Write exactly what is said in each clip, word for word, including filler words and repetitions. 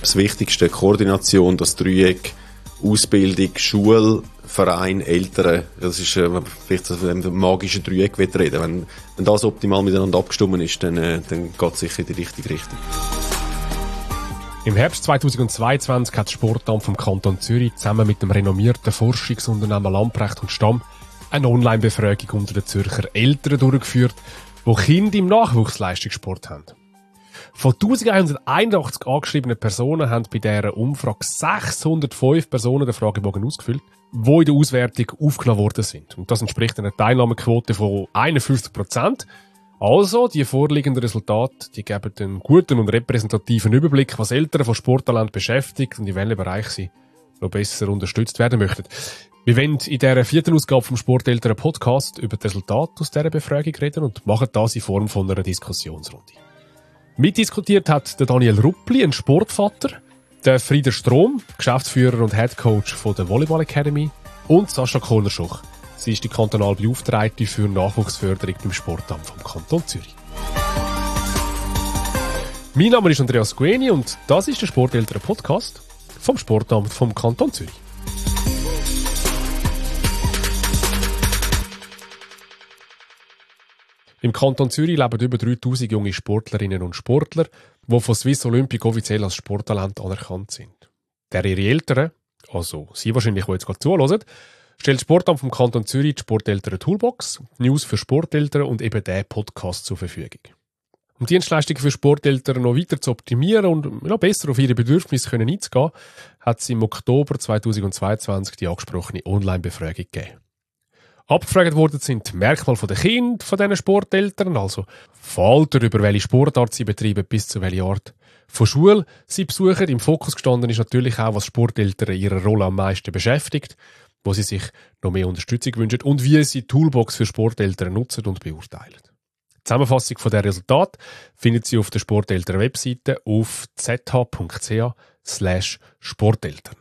das Wichtigste, Koordination, das Dreieck, Ausbildung, Schule, Verein, Eltern. Das ist äh, vielleicht so ein magisches Dreieck reden. Wenn, wenn das optimal miteinander abgestimmt ist, dann, äh, dann geht es sicher in die richtige Richtung. Im Herbst zweitausendzweiundzwanzig hat das Sportamt vom Kanton Zürich zusammen mit dem renommierten Forschungsunternehmen Lamprecht und Stamm eine Online-Befragung unter den Zürcher Eltern durchgeführt, die Kinder im Nachwuchsleistungssport haben. Von eintausendeinhunderteinundachtzig angeschriebenen Personen haben bei dieser Umfrage sechshundertfünf Personen den Fragebogen ausgefüllt, die in der Auswertung aufgenommen worden sind. Und das entspricht einer Teilnahmequote von einundfünfzig Prozent. Also, die vorliegenden Resultate, die geben einen guten und repräsentativen Überblick, was Eltern von Sporttalent beschäftigt und in welchem Bereich sie noch besser unterstützt werden möchten. Wir wollen in dieser vierten Ausgabe vom Sporteltern Podcast über die Resultate aus dieser Befragung reden und machen das in Form von einer Diskussionsrunde. Mitdiskutiert hat der Daniel Ruppli, ein Sportvater, der Frieder Strom, Geschäftsführer und Headcoach von der Volleyball Academy, und Sascha Kohler-Schuch. Sie ist die kantonale Beauftragte für Nachwuchsförderung beim Sportamt vom Kanton Zürich. Mein Name ist Andreas Gueni und das ist der Sporteltern Podcast vom Sportamt vom Kanton Zürich. Im Kanton Zürich leben über dreitausend junge Sportlerinnen und Sportler, die von Swiss Olympic offiziell als Sporttalent anerkannt sind. Der ihre Eltern, also Sie wahrscheinlich, die jetzt gerade zuhören, stellt das Sportamt vom Kanton Zürich die Sporteltern Toolbox, News für Sporteltern und eben diesen Podcast zur Verfügung. Um die Dienstleistungen für Sporteltern noch weiter zu optimieren und noch besser auf ihre Bedürfnisse einzugehen, hat es im Oktober zweitausendzweiundzwanzig die angesprochene Online-Befragung gegeben. Abgefragt worden sind die Merkmale der Kinder von diesen Sporteltern, also von Alter über welche Sportart sie betreiben bis zu welcher Art von Schule sie besuchen. Im Fokus gestanden ist natürlich auch, was Sporteltern in ihrer Rolle am meisten beschäftigt, wo sie sich noch mehr Unterstützung wünschen und wie sie die Toolbox für Sporteltern nutzen und beurteilen. Die Zusammenfassung von der Resultat findet Sie auf der Sporteltern-Webseite auf z h punkt c h slash sporteltern.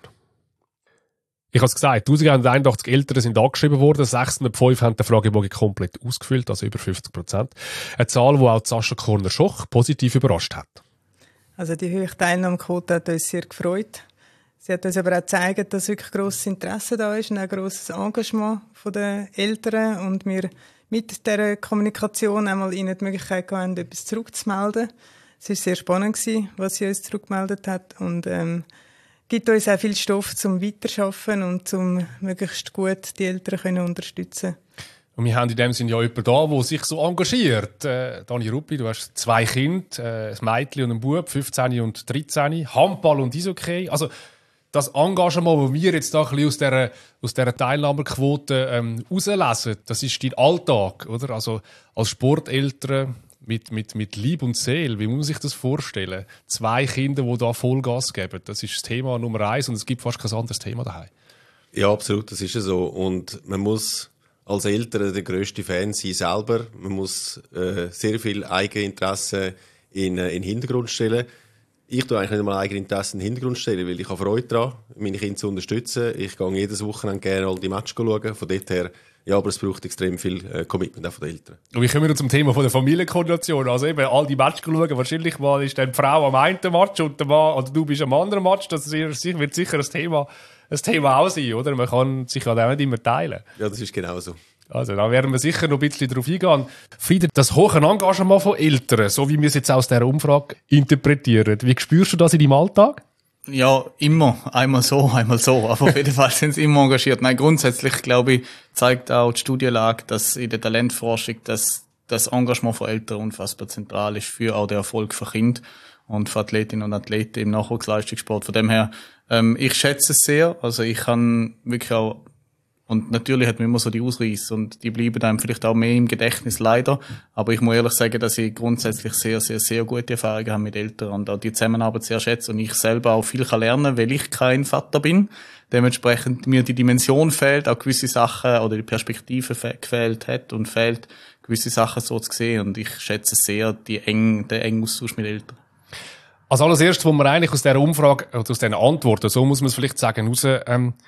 Ich habe es gesagt, eintausendeinhunderteinundachtzig Eltern sind angeschrieben worden, sechshundertfünf haben den Fragebogen komplett ausgefüllt, also über fünfzig Prozent. Eine Zahl, die auch Sascha Kohler-Schuch positiv überrascht hat. Also die hohe Teilnahmequote hat uns sehr gefreut. Sie hat uns aber auch gezeigt, dass wirklich grosses Interesse da ist und ein grosses Engagement der Eltern und wir mit dieser Kommunikation einmal ihnen die Möglichkeit haben, etwas zurückzumelden. Es war sehr spannend, was sie uns zurückgemeldet hat und ähm, gibt uns auch viel Stoff zum Weiterarbeiten und zum möglichst gut die Eltern können unterstützen. Und wir haben in dem Sinne ja jemanden da, der sich so engagiert. Äh, Dani Ruppi, du hast zwei Kinder, äh, ein Mädchen und ein Bub, fünfzehn und dreizehn, Handball und Eishockey. Also das Engagement, das wir jetzt da ein bisschen aus dieser, aus dieser Teilnahmequote ähm, herauslesen, das ist dein Alltag, oder? Also als Sporteltern mit, mit, mit Liebe und Seele, wie muss man sich das vorstellen? Zwei Kinder, die da Vollgas geben, das ist das Thema Nummer eins und es gibt fast kein anderes Thema daheim. Ja, absolut, das ist ja so. Und man muss als Eltern der grösste Fan sein selber. Man muss äh, sehr viel Eigeninteresse in, äh, in den Hintergrund stellen. Ich tue eigentlich nicht einmal Eigeninteresse in den Hintergrund stellen, weil ich habe Freude daran, meine Kinder zu unterstützen. Ich gehe jedes Wochenende gerne all die Matches schauen. Von dort her, ja, aber es braucht extrem viel äh, Commitment auch von den Eltern. Und wie kommen wir zum Thema von der Familienkoordination? Also eben, all die Matches schauen, wahrscheinlich mal ist dann die Frau am einen Match und der Mann, oder du bist am anderen Match. Das wird sicher ein Thema, ein Thema auch sein, oder? Man kann sich halt auch nicht immer teilen. Ja, das ist genau so. Also, da werden wir sicher noch ein bisschen drauf eingehen. Frieder, das hohe Engagement von Eltern, so wie wir es jetzt aus dieser Umfrage interpretieren, wie spürst du das in deinem Alltag? Ja, immer. Einmal so, einmal so. Aber auf jeden Fall sind sie immer engagiert. Nein, grundsätzlich, glaube ich, zeigt auch die Studienlage, dass in der Talentforschung dass das Engagement von Eltern unfassbar zentral ist für auch den Erfolg von Kindern und für Athletinnen und Athleten im Nachwuchsleistungssport. Von dem her, ähm, ich schätze es sehr. Also ich kann wirklich auch, und natürlich hat man immer so die Ausreißer und die bleiben einem vielleicht auch mehr im Gedächtnis, leider. Aber ich muss ehrlich sagen, dass ich grundsätzlich sehr, sehr, sehr gute Erfahrungen habe mit Eltern und auch die Zusammenarbeit sehr schätze und ich selber auch viel kann lernen, weil ich kein Vater bin. Dementsprechend mir die Dimension fehlt, auch gewisse Sachen oder die Perspektive fe- gefehlt hat und fehlt, gewisse Sachen so zu sehen. Und ich schätze sehr die eng, den engen Austausch mit Eltern. Also alles Erste, was man eigentlich aus dieser Umfrage, oder aus diesen Antworten, so muss man es vielleicht sagen, raus, ähm,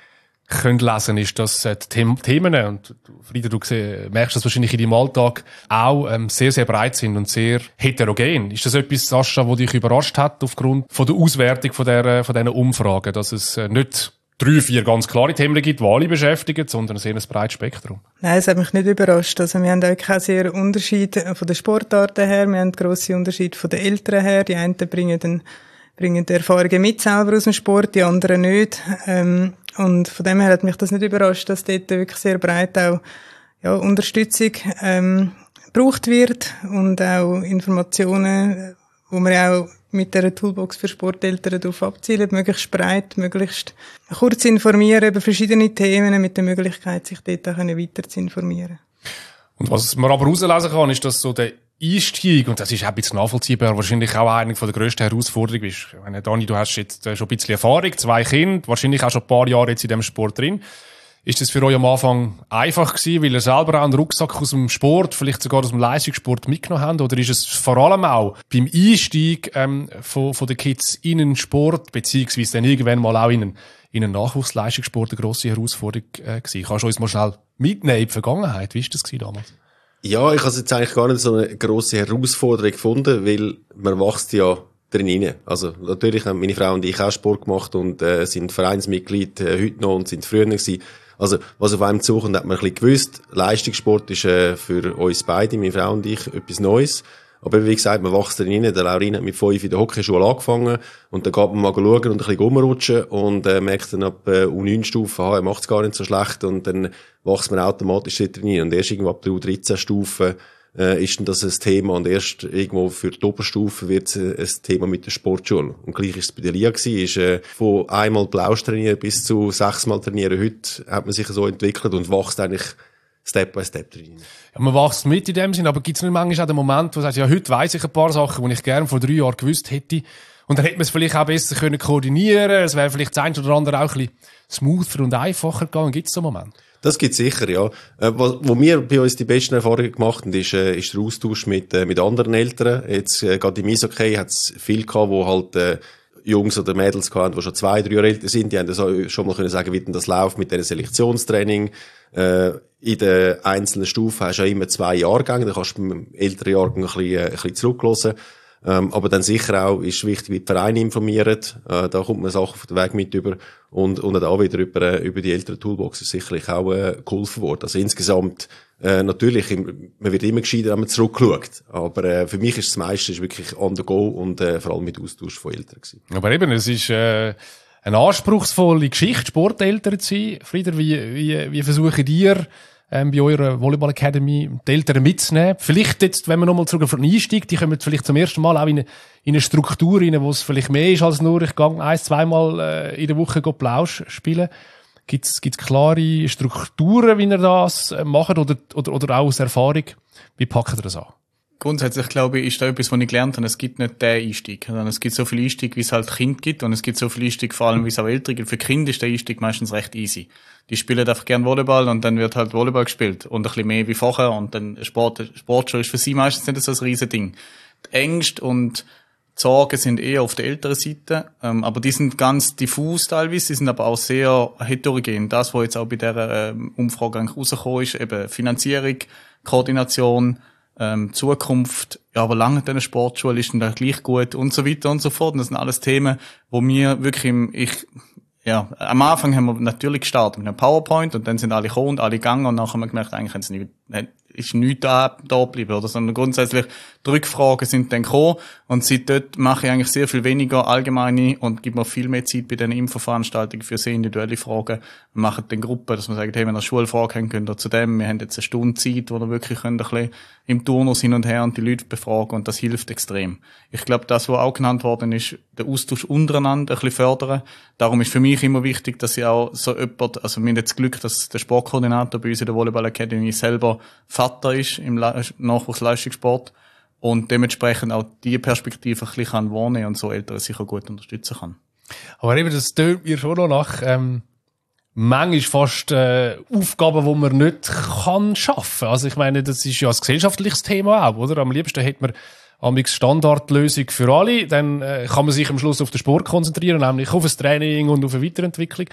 können lesen, ist, dass äh, die Themen, und Frieder, du merkst das wahrscheinlich in deinem Alltag, auch ähm, sehr, sehr breit sind und sehr heterogen. Ist das etwas, Sascha, was dich überrascht hat aufgrund von der Auswertung von, der, von diesen Umfragen, dass es äh, nicht drei, vier ganz klare Themen gibt, die alle beschäftigen, sondern ein sehr breites Spektrum? Nein, es hat mich nicht überrascht. Also wir haben auch keinen sehr Unterschied von den Sportarten her, wir haben grosse Unterschiede von den Eltern her. Die einen bringen den bringen die Erfahrungen mit selber aus dem Sport, die anderen nicht. Ähm, und von dem her hat mich das nicht überrascht, dass dort wirklich sehr breit auch ja, Unterstützung ähm, gebraucht wird und auch Informationen, wo man auch mit der Toolbox für Sporteltern darauf abzielt, möglichst breit, möglichst kurz informieren über verschiedene Themen mit der Möglichkeit, sich dort auch weiter zu informieren. Und was man aber herauslesen kann, ist, dass so der Einstieg, und das ist auch ein bisschen nachvollziehbar, wahrscheinlich auch eine der grössten Herausforderungen ist. Ich meine, Dani, du hast jetzt schon ein bisschen Erfahrung, zwei Kinder, wahrscheinlich auch schon ein paar Jahre jetzt in diesem Sport drin. Ist das für euch am Anfang einfach gewesen, weil ihr selber auch einen Rucksack aus dem Sport, vielleicht sogar aus dem Leistungssport mitgenommen habt? Oder ist es vor allem auch beim Einstieg ähm, von, von den Kids in den Sport, beziehungsweise dann irgendwann mal auch in einen, in einen Nachwuchsleistungssport eine grosse Herausforderung äh, gewesen? Kannst du uns mal schnell mitnehmen in die Vergangenheit? Wie war das damals? Ja, ich habe jetzt eigentlich gar nicht so eine grosse Herausforderung gefunden, weil man wächst ja drin rein. Also natürlich haben meine Frau und ich auch Sport gemacht und äh, sind Vereinsmitglied äh, heute noch und sind früher gewesen. Also was auf einem zukommt, hat man ein bisschen gewusst. Leistungssport ist äh, für uns beide, meine Frau und ich, etwas Neues. Aber wie gesagt, man wächst drin rein. Der Laurin hat mit fünf in der Hockeyschule angefangen und dann geht man mal schauen und ein bisschen rumrutschen und äh, merkt dann ab äh, U neun Stufe, ah, er macht es gar nicht so schlecht und dann wächst man automatisch drin rein. Und erst irgendwo ab der U dreizehn Stufe äh, ist dann das ein Thema und erst irgendwo für die Oberstufe wird es äh, ein Thema mit der Sportschule. Und gleich ist es bei der Lia gewesen, ist äh, von einmal Blausch trainieren bis zu sechsmal trainieren. Heute hat man sich so entwickelt und wächst eigentlich Step by Step drin. Ja, man wächst mit in dem Sinn, aber gibt es nicht manchmal auch den Moment, wo du sagst, ja, heute weiss ich ein paar Sachen, die ich gerne vor drei Jahren gewusst hätte. Und dann hätte man es vielleicht auch besser können koordinieren. Es wäre vielleicht das eine oder andere auch ein bisschen smoother und einfacher gegangen. Gibt es so einen Moment? Das gibt's sicher, ja. Äh, wo, wo wir bei uns die besten Erfahrungen gemacht haben, ist, äh, ist der Austausch mit, äh, mit anderen Eltern. Jetzt, äh, gerade im Eishockey hat's viel gehabt, wo halt, äh, Jungs oder Mädels gehabt, die schon zwei, drei Jahre älter sind, die haben das auch schon mal können sagen, wie denn das läuft mit diesem Selektionstraining. Äh, in den einzelnen Stufen hast du ja immer zwei Jahrgänge, da kannst du beim älteren Jahrgang ein bisschen, ein bisschen zurückhören. Ähm, aber dann sicher auch ist wichtig, wie die Vereine informieren. Äh, da kommt man Sachen auf den Weg mit über. Und, und auch wieder über, über die älteren Toolboxes sicherlich auch äh, geholfen worden. Also insgesamt, äh, natürlich, man wird immer gescheiter, wenn man zurückschaut. Aber äh, für mich ist das meiste ist wirklich on the go und äh, vor allem mit Austausch von Eltern gewesen. Aber eben, es ist äh, eine anspruchsvolle Geschichte, Sporteltern zu sein. Frieder, wie, wie, wie versuchen ihr, ähm, bei eurer Volleyball Academy die Eltern mitzunehmen? Vielleicht jetzt, wenn wir nochmal zurück auf den Einstieg, die kommen vielleicht zum ersten Mal auch in eine, in eine Struktur rein, wo es vielleicht mehr ist als nur, ich gehe ein-, zweimal äh, in der Woche Plausch spielen. Gibt's, gibt's klare Strukturen, wie ihr das äh, macht, oder, oder, oder auch aus Erfahrung? Wie packt ihr das an? Grundsätzlich, glaube ich, ist da etwas, was ich gelernt habe. Es gibt nicht den Einstieg, sondern es gibt so viel Einstieg, wie es halt Kind gibt, und es gibt so viel Einstieg, vor allem, wie es auch Ältere gibt. Für Kinder ist der Einstieg meistens recht easy. Die spielen einfach gern Volleyball und dann wird halt Volleyball gespielt. Und ein bisschen mehr wie vorher, und dann Sport, Sportschule ist für sie meistens nicht so ein riesen Ding. Die Ängste und die Sorgen sind eher auf der älteren Seite, ähm, aber die sind ganz diffus teilweise, die sind aber auch sehr heterogen. Das, was jetzt auch bei dieser ähm, Umfrage eigentlich rausgekommen ist, eben Finanzierung, Koordination, ähm, Zukunft, ja, aber lange in der Sportschule ist dann da gleich gut und so weiter und so fort. Und das sind alles Themen, wo wir wirklich im, ich, ja, am Anfang haben wir natürlich gestartet mit einem PowerPoint und dann sind alle gekommen und alle gegangen und nachher haben wir gemerkt, eigentlich haben sie nicht, ist nichts da, da geblieben, oder? Sondern grundsätzlich, die Rückfragen sind dann gekommen und seit dort mache ich eigentlich sehr viel weniger allgemeine und gebe mir viel mehr Zeit bei den Infoveranstaltungen für sehr individuelle Fragen. Wir machen dann Gruppen, dass wir sagen, hey, wenn ihr eine Schulfrage habt, könnt ihr zu dem, wir haben jetzt eine Stunde Zeit, wo ihr wirklich könnt ein bisschen im Turnus hin und her und die Leute befragen, und das hilft extrem. Ich glaube, das, was auch genannt worden ist, der Austausch untereinander ein bisschen fördern. Darum ist für mich immer wichtig, dass ich auch so jemand, also wir haben jetzt das Glück, dass der Sportkoordinator bei uns in der Volleyball Academy selber Vater ist im Nachwuchsleistungssport und dementsprechend auch die Perspektive ein bisschen wahrnehmen und so Eltern sicher gut unterstützen kann. Aber eben, das tönt mir schon noch nach ähm, manchmal fast äh, Aufgaben, die man nicht kann schaffen. Also ich meine, das ist ja ein gesellschaftliches Thema auch, oder? Am liebsten hätte man eine Standardlösung für alle, dann äh, kann man sich am Schluss auf den Sport konzentrieren, nämlich auf das Training und auf eine Weiterentwicklung.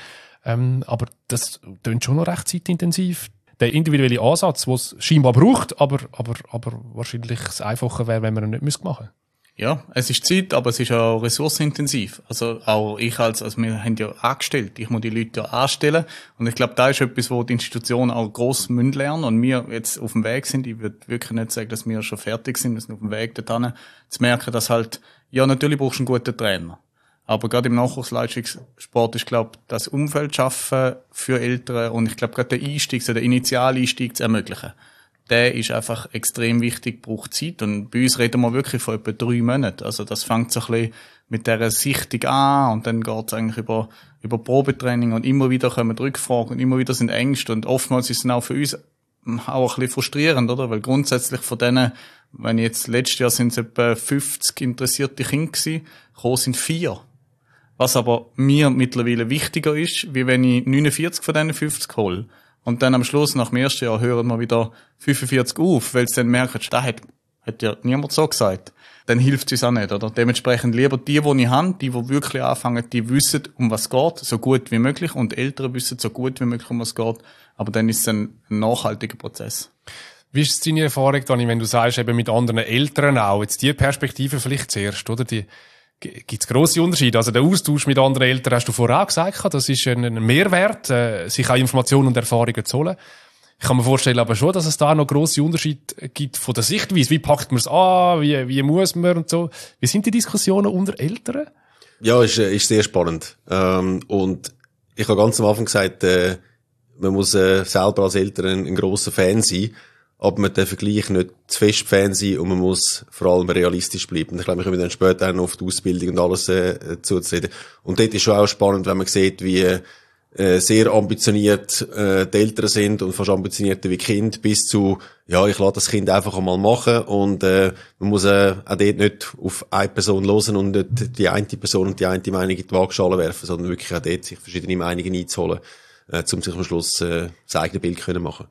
Ähm, aber das klingt schon noch recht zeitintensiv. Der individuelle Ansatz, den es scheinbar braucht, aber, aber, aber wahrscheinlich das Einfache wäre, wenn man ihn nicht machen müsste. Ja, es ist Zeit, aber es ist auch ressourcenintensiv. Also auch ich als, also wir haben ja angestellt, ich muss die Leute ja anstellen. Und ich glaube, da ist etwas, wo die Institutionen auch gross lernen müssen. Und wir jetzt auf dem Weg sind, ich würde wirklich nicht sagen, dass wir schon fertig sind, wir sind auf dem Weg dorthin, zu merken, dass halt, ja, natürlich brauchst du einen guten Trainer. Aber gerade im Nachwuchsleistungssport ist, glaube ich, das Umfeld schaffen für Eltern und ich glaube, gerade der Einstieg, so der Initialeinstieg zu ermöglichen, der ist einfach extrem wichtig, braucht Zeit. Und bei uns reden wir wirklich von etwa drei Monaten. Also das fängt so ein bisschen mit dieser Sichtung an und dann geht es eigentlich über, über Probetraining und immer wieder kommen Rückfragen und immer wieder sind Ängste und oftmals ist es auch für uns auch ein bisschen frustrierend, oder? Weil grundsätzlich von denen, wenn jetzt letztes Jahr sind es etwa fünfzig interessierte Kinder gewesen, gekommen sind vier. Was aber mir mittlerweile wichtiger ist, wie wenn ich neunundvierzig von diesen fünfzig hole. Und dann am Schluss, nach dem ersten Jahr, hören wir wieder fünfundvierzig auf, weil sie dann merken, das hat, hat ja niemand so gesagt. Dann hilft es uns auch nicht, oder? Dementsprechend lieber die, die ich habe, die, die wirklich anfangen, die wissen, um was es geht, so gut wie möglich. Und Eltern wissen so gut wie möglich, um was es geht. Aber dann ist es ein nachhaltiger Prozess. Wie ist deine Erfahrung, Dani, wenn du sagst, eben mit anderen Eltern auch, jetzt die Perspektive vielleicht zuerst, oder? Die, Gibt es grosse Unterschiede? Also der Austausch mit anderen Eltern, hast du vorher auch gesagt, das ist ein Mehrwert, äh, sich auch Informationen und Erfahrungen zu holen. Ich kann mir vorstellen aber schon, dass es da noch grosse Unterschiede gibt von der Sichtweise. Wie packt man es an? Wie, wie muss man und so? Wie sind die Diskussionen unter Eltern? Ja, ist, ist sehr spannend. Ähm, und ich habe ganz am Anfang gesagt, äh, man muss äh, selber als Eltern ein, ein grosser Fan sein. Aber man darf gleich nicht zu fest Fan sein und man muss vor allem realistisch bleiben. Und ich glaube, wir kommen dann später noch auf die Ausbildung und alles äh, zuzureden. Und dort ist schon auch spannend, wenn man sieht, wie äh, sehr ambitioniert äh, die Eltern sind und fast ambitionierter wie Kind, bis zu, ja, ich lasse das Kind einfach einmal machen und äh, man muss äh, auch dort nicht auf eine Person hören und nicht die eine Person und die eine Meinung in die Waagschale werfen, sondern wirklich auch dort sich verschiedene Meinungen einzuholen, äh, um sich am Schluss äh, das eigene Bild können machen.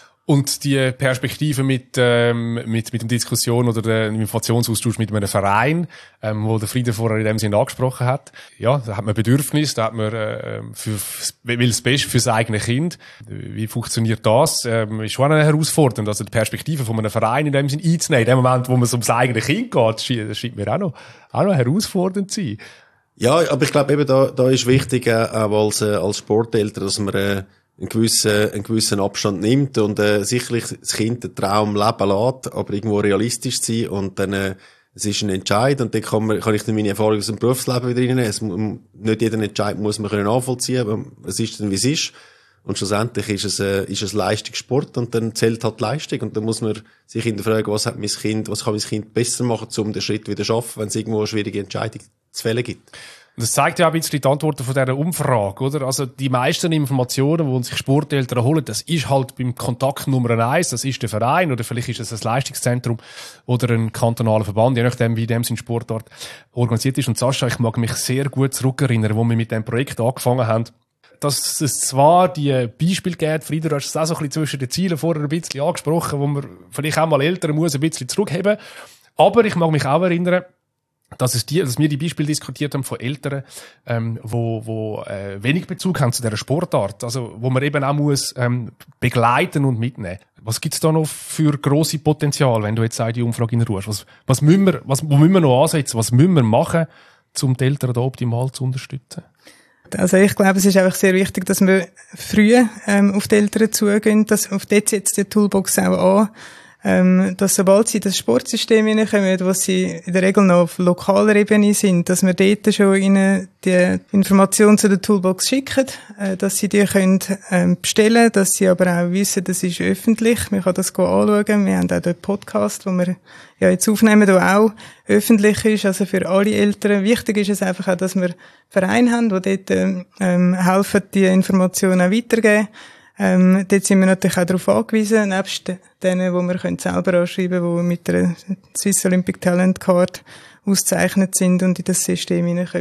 Und die Perspektive mit, ähm, mit, mit der Diskussion oder dem Informationsaustausch mit einem Verein, ähm, wo der Frieder vorher in dem Sinne angesprochen hat. Ja, da hat man Bedürfnis, da hat man, äh, für, will das Beste für sein eigenes Kind. Wie funktioniert das? Ähm, ist schon eine Herausforderung. Also die Perspektive von einem Verein in dem Sinne einzunehmen, in dem Moment, wo man ums eigene Kind geht, das scheint mir auch noch, auch noch herausfordernd zu sein. Ja, aber ich glaube eben, da, da ist wichtig, äh, auch als, äh, als Sporteltern, dass man, äh, einen gewissen, einen gewissen Abstand nimmt und äh, sicherlich das Kind den Traum leben lässt, aber irgendwo realistisch sein und dann äh, es ist ein Entscheid und dann kann, man, kann ich dann meine Erfahrungen aus dem Berufsleben wieder reinnehmen. Es, nicht jeden Entscheid muss man können nachvollziehen, aber es ist dann, wie es ist. Und schlussendlich ist es, äh, ist es Leistungssport und dann zählt halt Leistung und dann muss man sich hinterfragen, was hat mein Kind, was kann mein Kind besser machen, um den Schritt wieder zu schaffen, wenn es irgendwo eine schwierige Entscheidung zu fällen gibt. Das zeigt ja auch ein bisschen die Antworten von dieser Umfrage, oder? Also, die meisten Informationen, die sich Sporteltern holen, das ist halt beim Kontakt Nummer eins, das ist der Verein, oder vielleicht ist es ein Leistungszentrum oder ein kantonaler Verband, je nachdem, wie dem sein Sportart organisiert ist. Und Sascha, ich mag mich sehr gut zurückerinnern, wo wir mit dem Projekt angefangen haben, dass es zwar die Beispiele gibt, Frieder, du hast es auch so ein bisschen zwischen den Zielen vorher ein bisschen angesprochen, wo man vielleicht auch mal Eltern muss ein bisschen zurückheben. Aber ich mag mich auch erinnern, dass es die, dass wir die Beispiele diskutiert haben von Eltern, ähm, wo, wo äh, wenig Bezug haben zu dieser Sportart, also wo man eben auch muss ähm, begleiten und mitnehmen. Was gibt's da noch für grosse Potenzial, wenn du jetzt auch die Umfrage in Ruhe hast? Was, was müssen wir, was, wo müssen wir noch ansetzen? Was müssen wir machen, um die Eltern da optimal zu unterstützen? Also ich glaube, es ist einfach sehr wichtig, dass wir früh ähm, auf die Eltern zugehen, dass auf dort setzt die Toolbox auch an. Ähm, dass sobald sie in das Sportsystem hineinkommen, wo sie in der Regel noch auf lokaler Ebene sind, dass wir dort schon ihnen die Informationen zu der Toolbox schicken, äh, dass sie die können ähm, bestellen, dass sie aber auch wissen, das ist öffentlich, man kann das anschauen. Wir haben auch den Podcast, den wir ja jetzt aufnehmen, der auch öffentlich ist, also für alle Eltern. Wichtig ist es einfach auch, dass wir Vereine haben, die dort ähm, helfen, die Informationen auch weitergeben. Ähm, dort sind wir natürlich auch darauf angewiesen, nebst denen, die wir können selber anschreiben können, die mit der Swiss Olympic Talent Card auszeichnet sind und in das System hineinkommen.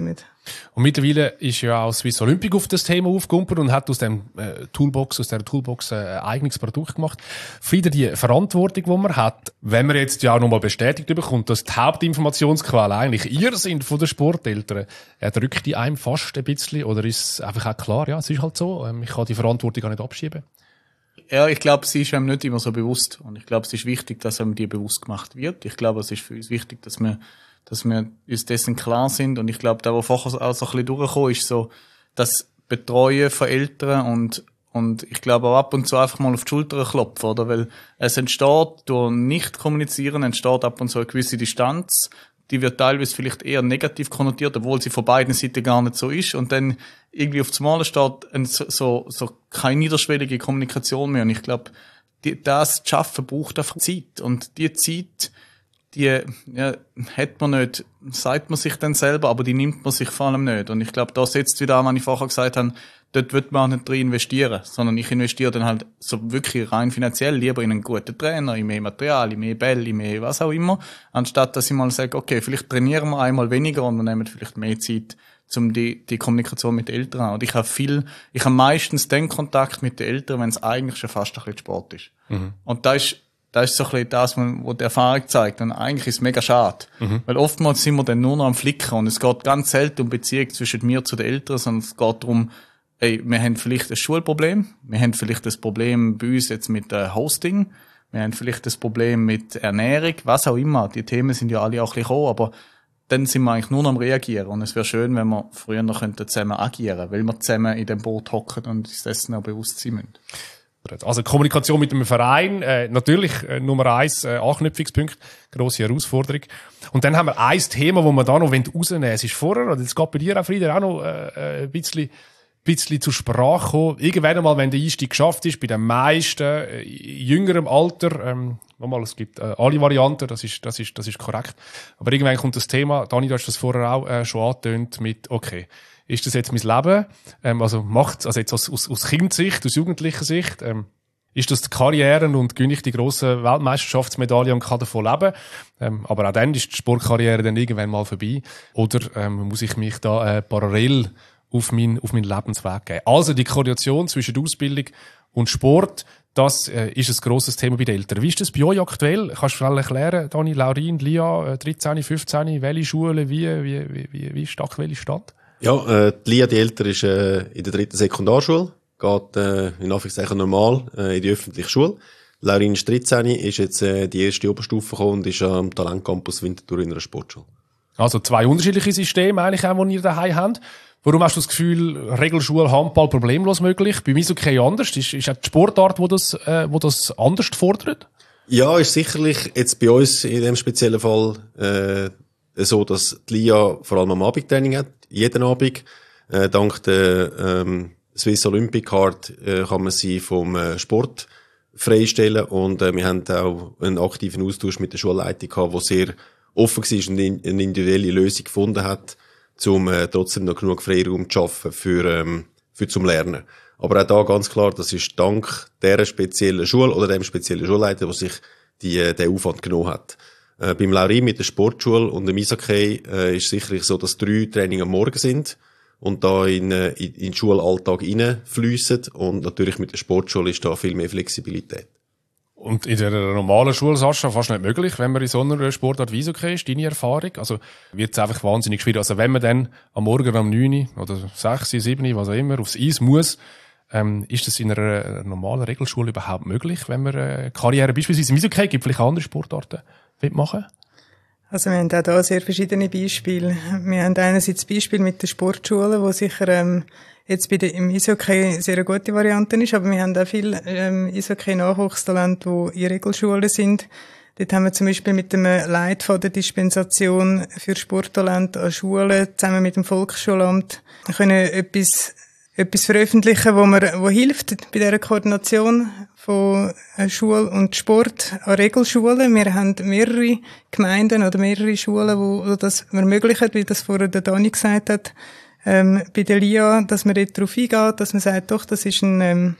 Und mittlerweile ist ja auch Swiss Olympic auf das Thema aufgekommen und hat aus dem äh, Toolbox, aus der Toolbox äh, ein eigenes Produkt gemacht. Frieder, die Verantwortung, die man hat, wenn man jetzt ja auch nochmal bestätigt bekommt, dass die Hauptinformationsquelle eigentlich ihr sind von den Sporteltern, äh, drückt die einem fast ein bisschen oder ist es einfach auch klar, ja, es ist halt so, ähm, ich kann die Verantwortung gar nicht abschieben? Ja, ich glaube, sie ist einem nicht immer so bewusst. Und ich glaube, es ist wichtig, dass einem die bewusst gemacht wird. Ich glaube, es ist für uns wichtig, dass wir, dass wir uns dessen klar sind. Und ich glaube, da, wo vorher auch so ein bisschen durchgekommen ist, so, das Betreuen von Eltern und, und ich glaube auch ab und zu einfach mal auf die Schulter klopfen, oder? Weil es entsteht, durch Nicht-Kommunizieren entsteht ab und zu eine gewisse Distanz. Die wird teilweise vielleicht eher negativ konnotiert, obwohl sie von beiden Seiten gar nicht so ist. Und dann irgendwie auf das Mal steht ein, so, so keine niederschwellige Kommunikation mehr. Und ich glaube, die, das zu schaffen braucht einfach Zeit. Und die Zeit, die ja, hat man nicht, sagt man sich dann selber, aber die nimmt man sich vor allem nicht. Und ich glaube, da setzt wieder an, was ich vorher gesagt habe, dort wird man auch nicht drin investieren, sondern ich investiere dann halt so wirklich rein finanziell lieber in einen guten Trainer, in mehr Material, in mehr Bälle, in mehr was auch immer, anstatt dass ich mal sage, okay, vielleicht trainieren wir einmal weniger und wir nehmen vielleicht mehr Zeit, um die, die Kommunikation mit den Eltern an. Und ich habe viel, ich habe meistens den Kontakt mit den Eltern, wenn es eigentlich schon fast ein bisschen Sport ist. Mhm. Und da ist Das ist so ein bisschen das, was die Erfahrung zeigt. Und eigentlich ist es mega schade. Mhm. Weil oftmals sind wir dann nur noch am Flicken. Und es geht ganz selten um Beziehung zwischen mir zu den Eltern, sondern es geht darum, ey, wir haben vielleicht ein Schulproblem. Wir haben vielleicht das Problem bei uns jetzt mit äh, Hosting. Wir haben vielleicht das Problem mit Ernährung, was auch immer. Die Themen sind ja alle auch ein bisschen gekommen, aber dann sind wir eigentlich nur noch am Reagieren. Und es wäre schön, wenn wir früher noch zusammen agieren könnten, weil wir zusammen in dem Boot hocken und uns dessen auch bewusst sein müssen. Also Kommunikation mit dem Verein, äh, natürlich äh, Nummer eins, äh, Anknüpfungspunkt, grosse Herausforderung. Und dann haben wir ein Thema, wo wir da noch rausnehmen wollen. Es ist vorher, oder es geht bei dir auch, Frieder, auch noch äh, ein bisschen, bisschen zur Sprache gekommen. Irgendwann einmal, wenn der Einstieg geschafft ist, bei den meisten äh, jüngerem Alter, ähm, nochmal, es gibt äh, alle Varianten, das ist, das ist, das ist korrekt. Aber irgendwann kommt das Thema, Dani, du hast das vorher auch äh, schon angetönt, mit, okay, ist das jetzt mein Leben? Ähm, also macht's, also jetzt aus, aus, aus Kindsicht, aus jugendlicher Sicht, ähm, ist das die Karriere und gewinne ich die grossen Weltmeisterschaftsmedaille und kann davon leben? Ähm, aber auch dann ist die Sportkarriere dann irgendwann mal vorbei. Oder ähm, muss ich mich da äh, parallel auf meinen auf meinen Lebensweg geben? Also die Koordination zwischen der Ausbildung und Sport, das äh, ist ein grosses Thema bei den Eltern. Wie ist das bei euch aktuell? Kannst du schnell erklären, Dani, Laurin, Lia, äh, dreizehn, fünfzehn, welche Schule, wie, wie, wie, wie, wie ist der aktuelle Stand? Ja, äh, die Lia, die Ältere, ist äh, in der dritten Sekundarschule, geht äh, in Anführungszeichen normal äh, in die öffentliche Schule. Laurin ist dreizehn, ist jetzt äh, die erste Oberstufe gekommen und ist am Talentcampus Winterthur in einer Sportschule. Also zwei unterschiedliche Systeme eigentlich auch, die ihr daheim habt. Warum hast du das Gefühl, Regelschule, Handball problemlos möglich? Bei mir ist okay anders. Ist, ist auch die Sportart, wo das, äh, wo das anders fordert? Ja, ist sicherlich jetzt bei uns in dem speziellen Fall äh, so, dass die Lia vor allem am Abendtraining hat, jeden Abend. Äh, dank der ähm, Swiss Olympic Card äh, kann man sie vom äh, Sport freistellen und äh, wir haben auch einen aktiven Austausch mit der Schulleitung gehabt, wo sehr offen war und in, eine individuelle Lösung gefunden hat, um äh, trotzdem noch genug Freiraum zu schaffen für, ähm, für zum Lernen. Aber auch da ganz klar, das ist dank dieser speziellen Schule oder dem speziellen Schulleiter, der sich die, äh, den Aufwand genommen hat. Äh, beim Laurin mit der Sportschule und dem Eishockey äh, ist sicherlich so, dass drei Trainings am Morgen sind und da in, äh, in, in den Schulalltag reinfliessen. Und natürlich mit der Sportschule ist da viel mehr Flexibilität. Und in der normalen Schule, Sascha, fast nicht möglich, wenn man in so einer Sportart wie Eishockey ist, deine Erfahrung? Also wird es einfach wahnsinnig schwierig. Also wenn man dann am Morgen um neun oder sechs, sieben, was auch immer, aufs Eis muss, ähm, ist das in einer normalen Regelschule überhaupt möglich, wenn man äh, Karriere beispielsweise im Eishockey, gibt vielleicht andere Sportarten, will machen? Also wir haben auch da sehr verschiedene Beispiele. Wir haben einerseits Beispiel mit der Sportschule, wo sicher ähm, jetzt bei der, im Eishockey sehr eine gute Variante ist, aber wir haben auch viele ähm, Eishockey-Nachwuchstalente, die in Regelschulen sind. Dort haben wir zum Beispiel mit dem Leitfaden Dispensation für Sporttalente an Schulen zusammen mit dem Volksschulamt können etwas etwas veröffentlichen, wo man, wo hilft bei dieser Koordination von Schule und Sport an Regelschulen. Wir haben mehrere Gemeinden oder mehrere Schulen, wo, wo das ermöglichen, wie das vorher der Dani gesagt hat, ähm, bei der Lia, dass man dort darauf eingeht, dass man sagt, doch, das ist ein, ähm,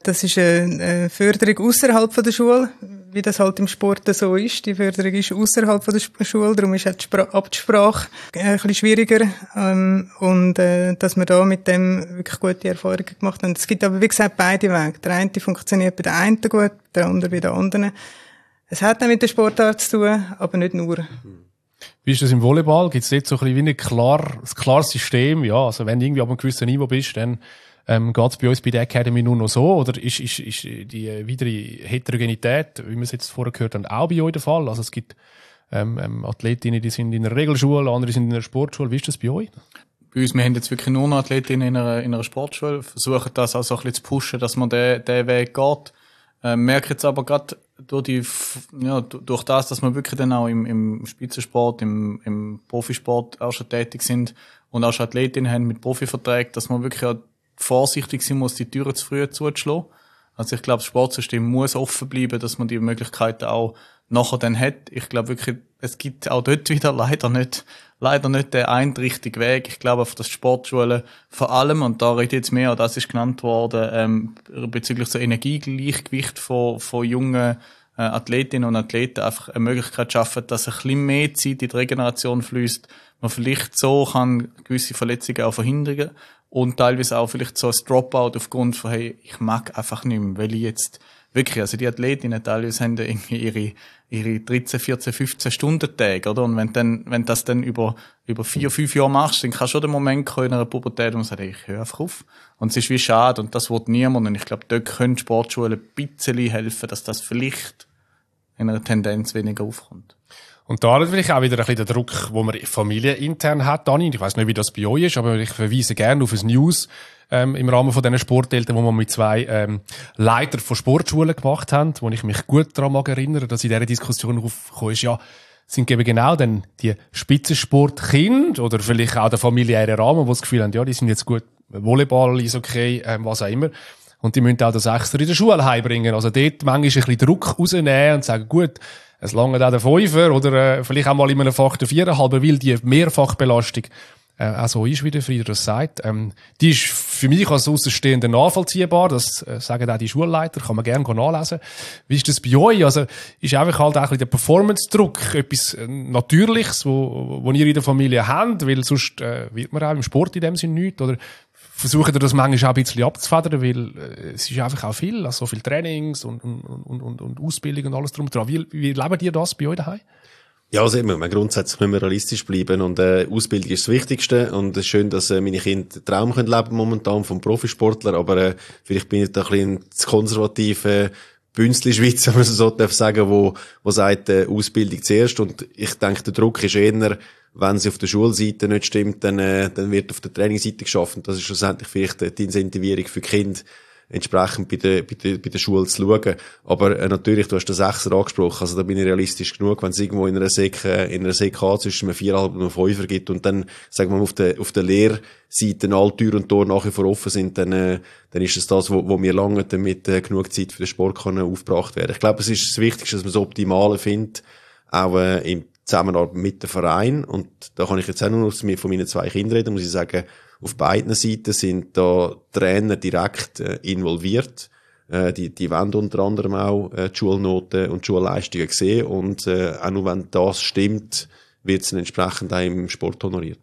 das ist eine Förderung außerhalb der Schule, wie das halt im Sport so ist. Die Förderung ist außerhalb der Schule, darum ist auch die Absprache ein bisschen schwieriger. Ähm, und äh, dass wir da mit dem wirklich gute Erfahrungen gemacht haben. Es gibt aber, wie gesagt, beide Wege. Der eine funktioniert bei der einen gut, der andere bei der anderen. Es hat auch mit der Sportart zu tun, aber nicht nur. Wie ist das im Volleyball? Gibt es dort so ein bisschen wie ein klar, ein klares System? Ja, also wenn du irgendwie auf einem gewissen Niveau bist, dann ähm, geht es bei uns bei der Academy nur noch so? Oder ist, ist, ist die widere Heterogenität, wie wir es jetzt vorher gehört haben, auch bei euch der Fall? Also es gibt ähm, ähm, Athletinnen, die sind in einer Regelschule, andere sind in einer Sportschule. Wie ist das bei euch? Bei uns, wir haben jetzt wirklich nur noch Athletinnen in einer, in einer Sportschule, versuchen das auch so ein bisschen zu pushen, dass man den, den Weg geht. Ähm, merke jetzt aber gerade durch die, ja, durch das, dass wir wirklich dann auch im, im Spitzensport, im, im Profisport auch schon tätig sind und auch schon Athletinnen haben mit Profiverträgen, dass man wirklich auch vorsichtig sein muss, die Türen zu früh zuzuschlagen. Also ich glaube, das Sportsystem muss offen bleiben, dass man die Möglichkeiten auch nachher dann hat. Ich glaube wirklich, es gibt auch dort wieder leider nicht, leider nicht den einen richtigen Weg. Ich glaube, auf das Sportschulen vor allem, und da rede ich jetzt mehr, das ist genannt worden, ähm, bezüglich so Energiegleichgewicht von, von jungen äh, Athletinnen und Athleten einfach eine Möglichkeit schaffen, dass ein bisschen mehr Zeit in die Regeneration fließt. Man vielleicht so kann gewisse Verletzungen auch verhindern und teilweise auch vielleicht so ein Dropout aufgrund von, hey, ich mag einfach nicht mehr, weil ich jetzt wirklich, also die Athletinnen teilweise haben irgendwie ihre, ihre dreizehn, vierzehn, fünfzehn Stunden Tage, oder? Und wenn dann, wenn das dann über, über vier, fünf Jahre machst, dann kann schon der Moment kommen in einer Pubertät, wo man sagt, hey, ich höre einfach auf. Und es ist wie schade, und das will niemand. Und ich glaube, dort können Sportschulen ein bisschen helfen, dass das vielleicht in einer Tendenz weniger aufkommt. Und da hat vielleicht auch wieder ein bisschen der Druck, den man familienintern hat, Dani. Ich weiss nicht, wie das bei euch ist, aber ich verweise gerne auf ein News ähm, im Rahmen von diesen Sporteltern, wo wir mit zwei ähm, Leitern von Sportschulen gemacht haben, wo ich mich gut daran mag erinnern, dass in dieser Diskussion aufgekommen ist, ja, sind eben genau dann die Spitzensportkinder oder vielleicht auch der familiäre Rahmen, die das Gefühl haben, ja, die sind jetzt gut, Volleyball, Eishockey, ähm, was auch immer. Und die müssen auch das extra in der Schule heimbringen. Also dort manchmal ein bisschen Druck rausnehmen und sagen, gut, es langt auch der Fünfer oder äh, vielleicht auch mal in einem Fach der Viererhalber, weil die Mehrfachbelastung äh, auch so ist, wie der Frieder das sagt. Ähm, die ist für mich als Außenstehender nachvollziehbar, das äh, sagen auch die Schulleiter, kann man gerne nachlesen. Wie ist das bei euch? Also ist einfach halt auch ein bisschen der Performance-Druck etwas äh, Natürliches, wo, wo ihr in der Familie habt, weil sonst äh, wird man auch im Sport in dem Sinne nicht, oder versuchen ihr das manchmal auch ein bisschen abzufedern, weil äh, es ist einfach auch viel, also so viel Trainings und, und, und, und, und Ausbildung und alles drum dran. Wie, wie lebt ihr das bei euch daheim? Ja, also immer, man grundsätzlich müssen wir realistisch bleiben und äh, Ausbildung ist das Wichtigste und es ist schön, dass äh, meine Kinder den Traum können leben momentan vom Profisportler, aber äh, vielleicht bin ich da ein bisschen zu konservativ, äh, Bünzli-Schweiz, wenn man so darf sagen, wo, wo sagt, äh, Ausbildung zuerst, und ich denke, der Druck ist eher, wenn sie auf der Schulseite nicht stimmt, dann, äh, dann wird auf der Trainingsseite geschaffen. Das ist schlussendlich vielleicht äh, die Incentivierung für die Kinder, entsprechend bei der, bei der, bei der Schule zu schauen. Aber äh, natürlich, du hast den Sechser angesprochen, also da bin ich realistisch genug, wenn es irgendwo in einer Sek, äh, in einer Sek A zwischen einem Viererhalb und einem Fünfer gibt und dann, sagen wir mal, auf der, auf der Lehrseite alle Tür und Tor nach wie vor offen sind, dann, äh, dann ist es das, wo, wo mir lange damit äh, genug Zeit für den Sport kann aufgebracht werden. Ich glaube, es ist das Wichtigste, dass man das Optimale findet, auch äh, im Zusammenarbeit mit dem Verein, und da kann ich jetzt auch nur von meinen zwei Kindern reden, muss ich sagen, auf beiden Seiten sind da Trainer direkt äh, involviert. Äh, die, die wollen unter anderem auch äh, die Schulnoten und die Schulleistungen sehen, und äh, auch nur wenn das stimmt, wird es entsprechend auch im Sport honoriert.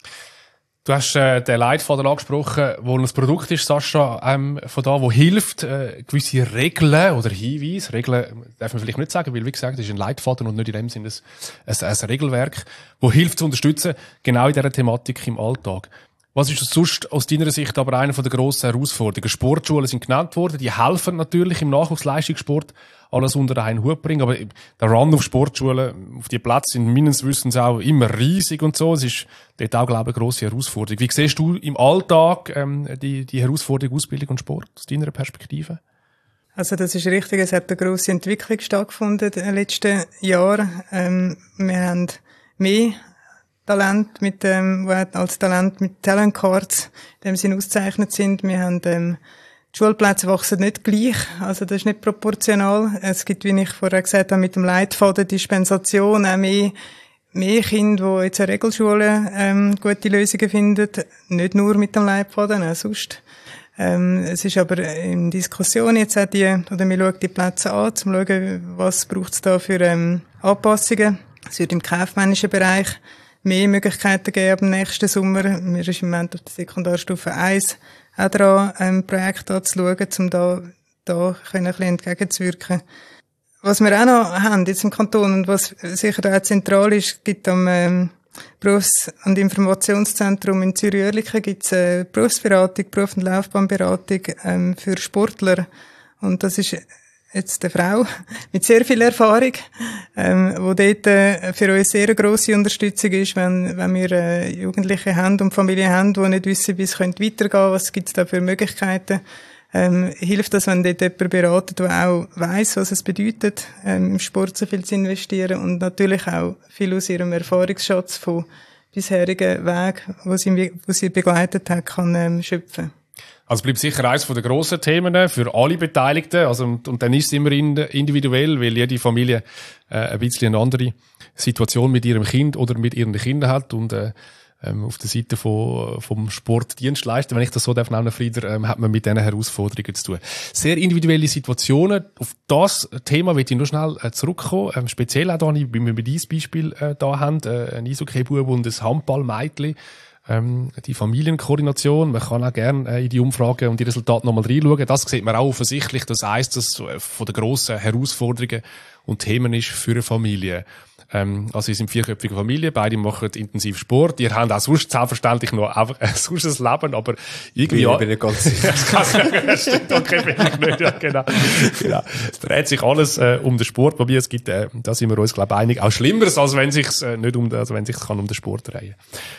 Du hast äh, den Leitfaden angesprochen, wo ein Produkt ist, Sascha, ähm, von da, wo hilft, äh, gewisse Regeln oder Hinweise. Regeln darf man vielleicht nicht sagen, weil, wie gesagt, das ist ein Leitfaden und nicht in dem Sinne ein, ein, ein Regelwerk, wo hilft zu unterstützen, genau in dieser Thematik im Alltag. Was ist sonst aus deiner Sicht aber eine der grossen Herausforderungen? Sportschulen sind genannt worden, die helfen natürlich im Nachwuchsleistungssport, alles unter einen Hut bringen, aber der Run auf Sportschulen, auf die Plätze sind meines Wissens auch immer riesig und so. Es ist dort auch, glaube ich, eine grosse Herausforderung. Wie siehst du im Alltag ähm, die, die Herausforderung Ausbildung und Sport aus deiner Perspektive? Also das ist richtig, es hat eine grosse Entwicklung stattgefunden in den letzten Jahren. Ähm, wir haben mehr Talent mit ähm, die als Talent mit Talent Cards in dem Sinne ausgezeichnet sind. Wir haben ähm, die Schulplätze wachsen nicht gleich, also das ist nicht proportional. Es gibt, wie ich vorher gesagt habe, mit dem Leitfaden Dispensation auch mehr mehr Kinder, die jetzt eine Regelschule ähm, gute Lösungen finden, nicht nur mit dem Leitfaden, auch sonst. Ähm, es ist aber in Diskussion jetzt auch die, oder wir schauen die Plätze an, um zu schauen, was braucht es da für ähm, Anpassungen. Es wird im kaufmännischen Bereich mehr Möglichkeiten geben ab dem nächsten Sommer. Wir sind im Moment auf der Sekundarstufe eins auch dran, ein Projekt anzuschauen, um da, da ein bisschen entgegenzuwirken. Was wir auch noch haben jetzt im Kanton und was sicher auch zentral ist, gibt am ähm, Berufs- und Informationszentrum in Zürich-Oerlikon gibt's äh, Berufsberatung, Beruf- und Laufbahnberatung ähm, für Sportler. Und das ist jetzt eine Frau mit sehr viel Erfahrung, ähm, wo dort äh, für uns sehr eine grosse Unterstützung ist, wenn, wenn wir äh, Jugendliche haben und Familien haben, die nicht wissen, wie es weitergehen könnte, was gibt's da für Möglichkeiten. Ähm, hilft das, wenn dort jemand beratet, der auch weiss, was es bedeutet, ähm, im Sport so viel zu investieren und natürlich auch viel aus ihrem Erfahrungsschatz von bisherigen Wegen, wo sie, wo sie begleitet hat, kann ähm, schöpfen. Also bleibt sicher eines der grossen Themen für alle Beteiligten. Also, und, und dann ist es immer individuell, weil jede Familie äh, ein bisschen eine andere Situation mit ihrem Kind oder mit ihren Kindern hat und äh, auf der Seite von, vom Sportdienstleister, wenn ich das so darf nennen, Frieder, ähm, hat man mit diesen Herausforderungen zu tun. Sehr individuelle Situationen. Auf das Thema will ich nur schnell äh, zurückkommen. Ähm, speziell auch, Dani, wenn wir dieses Beispiel äh, da haben, äh, ein Eishockey-Bub und ein Handball-Mädchen, ähm, die Familienkoordination. Man kann auch gerne äh, in die Umfragen und die Resultate nochmal reinschauen. Das sieht man auch offensichtlich, dass eins das äh, von den grossen Herausforderungen und Themen ist für eine Familie. Ähm, also, ihr seid vierköpfige Familie, beide machen intensiv Sport. Ihr habt auch sonst selbstverständlich noch einfach äh, sonst ein Leben, aber irgendwie... Ich bin nicht ganz sicher. Das stimmt, okay, bin ich nicht, ja, genau. genau. Es dreht sich alles äh, um den Sport, wobei es gibt, äh, da sind wir uns, glaube ich, einig, auch Schlimmeres, als wenn sich's äh, nicht um, also wenn sich's kann um den Sport drehen.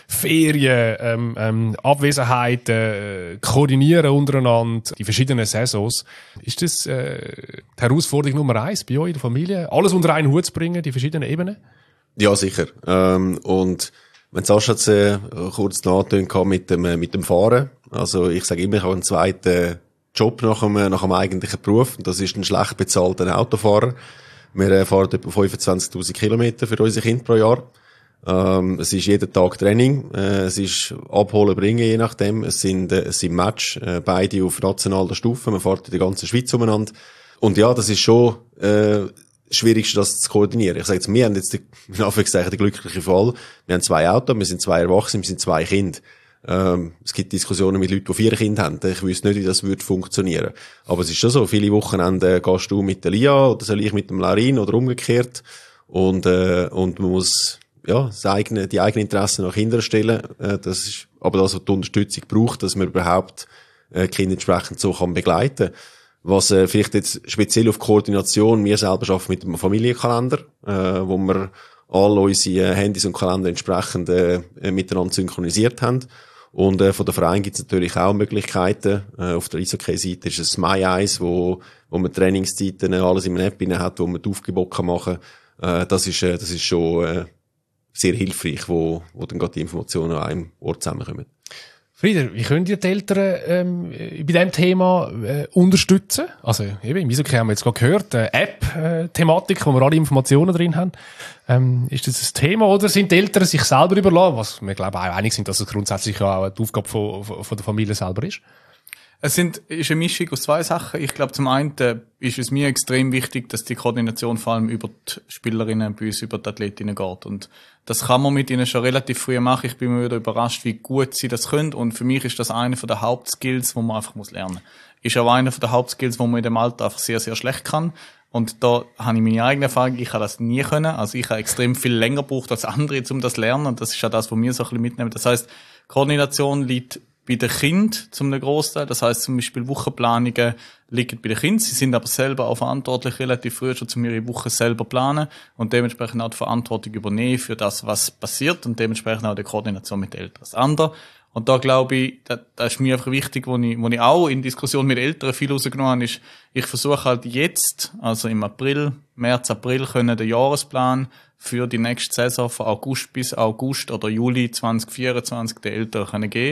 Ferien, ähm, ähm, Abwesenheit, äh, koordinieren untereinander, die verschiedenen Saisons. Ist das äh, die Herausforderung Nummer eins bei euch in der Familie? Alles unter einen Hut zu bringen, die verschiedenen Ebenen? Ja, sicher. Ähm, und wenn Sascha jetzt äh, kurz nachdenken kann mit dem, äh, mit dem Fahren. Also ich sage immer, ich habe einen zweiten Job nach dem, nach dem eigentlichen Beruf. Und das ist ein schlecht bezahlter Autofahrer. Wir äh, fahren etwa fünfundzwanzigtausend Kilometer für unsere Kinder pro Jahr. Ähm, es ist jeden Tag Training. Äh, es ist Abholen, Bringen, je nachdem. Es sind, äh, es sind Match, äh, beide auf nationaler Stufe. Man fährt in der ganzen Schweiz umeinander. Und ja, das ist schon... Äh, das Schwierigste, das zu koordinieren. Ich sage jetzt, wir haben jetzt, den, in Anführungszeichen, den glücklichen Fall. Wir haben zwei Autos, wir sind zwei Erwachsene, wir sind zwei Kinder. Ähm, es gibt Diskussionen mit Leuten, die vier Kinder haben. Ich wüsste nicht, wie das würde funktionieren. Aber es ist schon so, viele Wochenenden gehst du mit der Lia oder soll ich mit dem Larin oder umgekehrt. Und, äh, und man muss, ja, das eigene, die eigenen Interessen nach Kindern stellen. Äh, das ist aber das, was die Unterstützung braucht, dass man überhaupt äh, Kinder entsprechend so kann begleiten kann. Was äh, vielleicht jetzt speziell auf Koordination, wir selber arbeiten mit einem Familienkalender, äh, wo wir alle unsere äh, Handys und Kalender entsprechend äh, miteinander synchronisiert haben. Und äh, von der Verein gibt es natürlich auch Möglichkeiten. Äh, auf der Eishockey-Seite ist es MyEis, wo, wo man Trainingszeiten, äh, alles in einer App hat, wo man die Aufgebote machen kann. Äh, das ist, äh, das ist schon äh, sehr hilfreich, wo, wo dann gerade die Informationen an einem Ort zusammenkommen. Frieder, wie können die Eltern ähm, bei diesem Thema äh, unterstützen? Also eben, im Eishockey haben wir jetzt gerade gehört, äh, App-Thematik, wo wir alle Informationen drin haben. Ähm, ist das ein Thema oder sind die Eltern sich selber überlassen? Was wir, glaube ich, auch einig sind, dass es grundsätzlich auch die Aufgabe von, von der Familie selber ist. Es sind, ist eine Mischung aus zwei Sachen. Ich glaube, zum einen äh, ist es mir extrem wichtig, dass die Koordination vor allem über die Spielerinnen bei uns, über die Athletinnen geht. Und das kann man mit ihnen schon relativ früh machen. Ich bin mir wieder überrascht, wie gut sie das können. Und für mich ist das einer der Hauptskills, die man einfach muss lernen muss. Ist auch einer der Hauptskills, die man in dem Alter einfach sehr, sehr schlecht kann. Und da habe ich meine eigene Erfahrung, ich habe das nie können. Also ich habe extrem viel länger gebraucht als andere, um das zu lernen. Und das ist ja das, was wir so ein bisschen mitnehmen. Das heisst, Koordination liegt bei den Kindern zum Großteil. Das heisst zum Beispiel Wochenplanungen liegen bei den Kindern. Sie sind aber selber auch verantwortlich, relativ früh schon, um ihre Woche selber planen und dementsprechend auch die Verantwortung übernehmen für das, was passiert und dementsprechend auch die Koordination mit den Eltern. Das andere, und da glaube ich, das, das ist mir einfach wichtig, wo ich, wo ich auch in Diskussion mit Eltern viel rausgenommen habe, ist, ich versuche halt jetzt, also im April, März, April, können den Jahresplan für die nächste Saison von August bis August oder Juli zwanzig vierundzwanzig den Eltern können geben.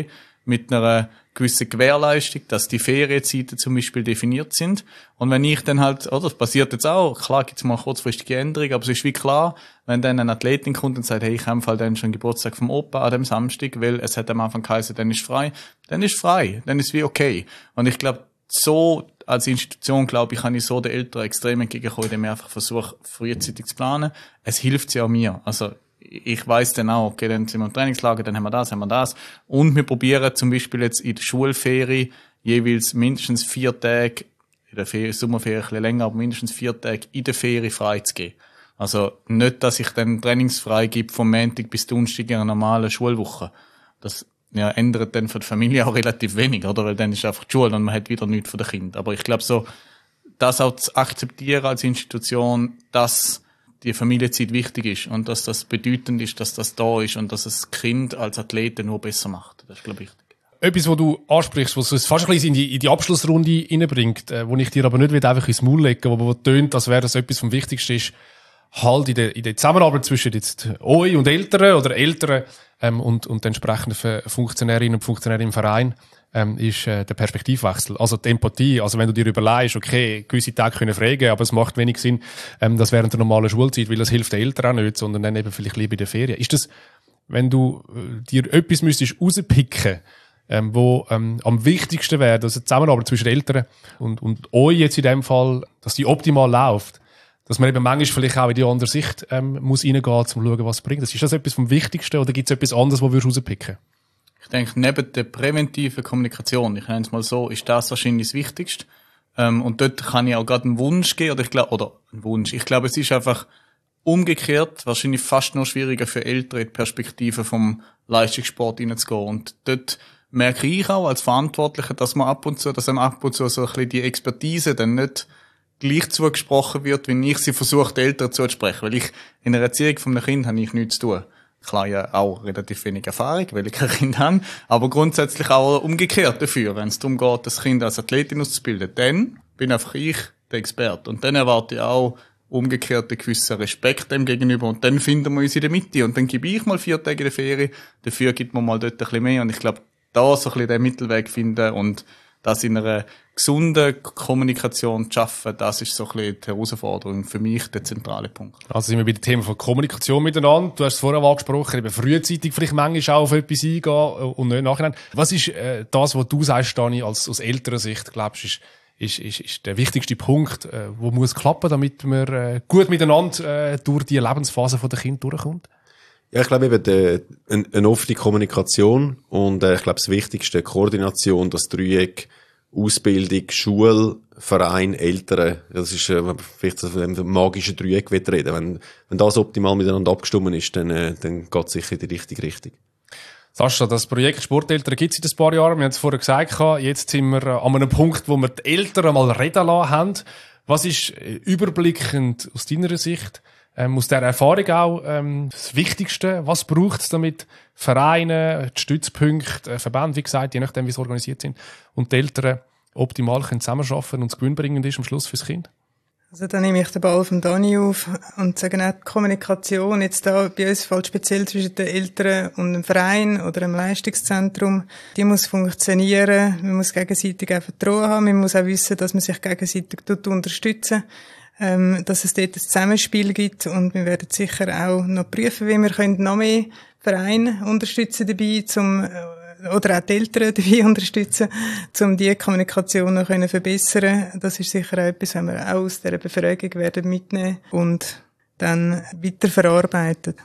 mit einer gewissen Gewährleistung, dass die Ferienzeiten zum Beispiel definiert sind. Und wenn ich dann halt, oder, das passiert jetzt auch, klar gibt's mal kurzfristige Änderungen, aber es ist wie klar, wenn dann eine Athletin kommt und sagt, hey, ich habe im Fall dann schon Geburtstag vom Opa an dem Samstag, weil es hat am Anfang geheißen, dann ist frei, dann ist frei, dann ist wie okay. Und ich glaube, so als Institution, glaube ich, kann ich so den Eltern extrem entgegenkommen, indem ich einfach versuche, frühzeitig zu planen. Es hilft ja auch mir. Also, ich weiss dann auch, okay, dann sind wir im Trainingslager, dann haben wir das, haben wir das. Und wir probieren zum Beispiel jetzt in der Schulferie jeweils mindestens vier Tage, in der Ferie, Sommerferie ein bisschen länger, aber mindestens vier Tage in der Ferie frei zu geben. Also nicht, dass ich dann trainingsfrei gebe vom Montag bis Donnerstag in einer normalen Schulwoche. Das ja, ändert dann für die Familie auch relativ wenig, oder? Weil dann ist einfach die Schule und man hat wieder nichts von den Kindern. Aber ich glaube so, das auch zu akzeptieren als Institution, dass die Familienzeit wichtig ist und dass das bedeutend ist, dass das da ist und dass es das Kind als Athleten nur besser macht. Das ist, glaube ich, wichtig. Etwas, was du ansprichst, was es fast ein bisschen in die, in die Abschlussrunde reinbringt, äh, wo ich dir aber nicht will, einfach ins Maul legen, wo man tönt, als wäre das etwas vom Wichtigsten ist, halt in der, in der Zusammenarbeit zwischen jetzt euch und Eltern oder Eltern ähm, und, und entsprechenden Funktionärinnen und Funktionären im Verein, ähm, ist äh, der Perspektivwechsel. Also die Empathie. Also wenn du dir überlegst, okay, gewisse Tage können fragen, aber es macht wenig Sinn, ähm, das während der normalen Schulzeit, weil das hilft den Eltern auch nicht, sondern dann eben vielleicht lieber in der Ferien. Ist das, wenn du äh, dir etwas müsstest rauspicken, ähm, wo ähm, am wichtigsten wäre, dass die Zusammenarbeit zwischen Eltern und, und euch jetzt in dem Fall, dass die optimal läuft, dass man eben manchmal vielleicht auch in die andere Sicht ähm, muss reingehen, um zu schauen, was es bringt. Ist das etwas vom Wichtigsten oder gibt es etwas anderes, was du rauspicken? Ich denke, neben der präventiven Kommunikation, ich nenne es mal so, ist das wahrscheinlich das Wichtigste. Ähm, und dort kann ich auch gerade einen Wunsch geben, oder ich glaube, oder einen Wunsch. Ich glaube, es ist einfach umgekehrt wahrscheinlich fast noch schwieriger für Eltern, in die Perspektive vom Leistungssport hineinzugehen. Und dort merke ich auch als Verantwortlicher, dass man ab und zu, dass einem ab und zu so ein bisschen die Expertise dann nicht gleich zugesprochen wird, wie ich sie versuche, den Eltern zuzusprechen. Weil ich, in der Erziehung von einem Kind habe ich nichts zu tun. Klar, ja auch relativ wenig Erfahrung, weil ich kein Kind habe, aber grundsätzlich auch umgekehrt dafür, wenn es darum geht, das Kind als Athletin auszubilden, dann bin einfach ich der Experte. Und dann erwarte ich auch umgekehrt einen gewissen Respekt dem gegenüber. Und dann finden wir uns in der Mitte. Und dann gebe ich mal vier Tage in der Ferie, dafür gibt man mal dort ein bisschen mehr. Und ich glaube, da so ein bisschen den Mittelweg finden und das in einer gesunden Kommunikation zu schaffen, das ist so ein bisschen die Herausforderung, für mich der zentrale Punkt. Also sind wir bei dem Thema von Kommunikation miteinander. Du hast es vorher angesprochen, eben frühzeitig vielleicht manchmal auch auf etwas eingehen und nicht nachhinein. Was ist äh, das, was du sagst, Dani, als aus älterer Sicht glaubst, ist, ist, ist, ist der wichtigste Punkt, äh, wo muss klappen, damit man äh, gut miteinander äh, durch die Lebensphase der Kinder durchkommt? Ja, ich glaube eben, die, eine, eine offene Kommunikation und äh, ich glaube, das Wichtigste, Koordination, das Dreieck, Ausbildung, Schule, Verein, Eltern. Das ist äh, vielleicht so ein magisches Dreieck reden. Wenn, wenn das optimal miteinander abgestimmt ist, dann, äh, dann geht es sicher in die richtige Richtung. Sascha, das Projekt Sporteltern gibt es seit ein paar Jahren. Wir haben es vorher gesagt, jetzt sind wir an einem Punkt, wo wir die Eltern einmal reden lassen haben. Was ist überblickend aus deiner Sicht, ähm, aus dieser Erfahrung auch, ähm, das Wichtigste? Was braucht es, damit Vereine, die Stützpunkte, Verbände, wie gesagt, je nachdem, wie sie organisiert sind, und die Eltern optimal können zusammenarbeiten und es gewinnbringend ist am Schluss fürs Kind? Also da nehme ich den Ball von Dani auf und sage auch, die Kommunikation jetzt da bei uns fällt speziell zwischen den Eltern und dem Verein oder dem Leistungszentrum, die muss funktionieren, man muss gegenseitig auch Vertrauen haben, man muss auch wissen, dass man sich gegenseitig unterstützen, ähm, dass es dort ein Zusammenspiel gibt, und wir werden sicher auch noch prüfen, wie wir können noch mehr Vereine unterstützen dabei, zum oder auch die Eltern dabei unterstützen, um diese Kommunikation noch zu verbessern. Das ist sicher auch etwas, was wir auch aus dieser Befragung werden mitnehmen und dann weiterverarbeiten.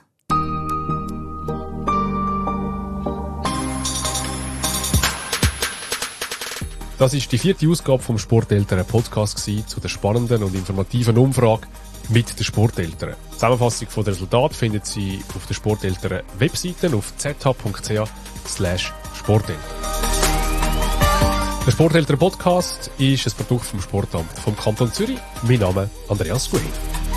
Das ist die vierte Ausgabe vom Sporteltern Podcast gewesen, zu der spannenden und informativen Umfrage mit den Sporteltern. Die Zusammenfassung der Resultate findet Sie auf der Sporteltern Webseite auf z h punkt c h slash sporteltern. Der Sporteltern Podcast ist ein Produkt vom Sportamt vom Kanton Zürich. Mein Name ist Andreas Guhin.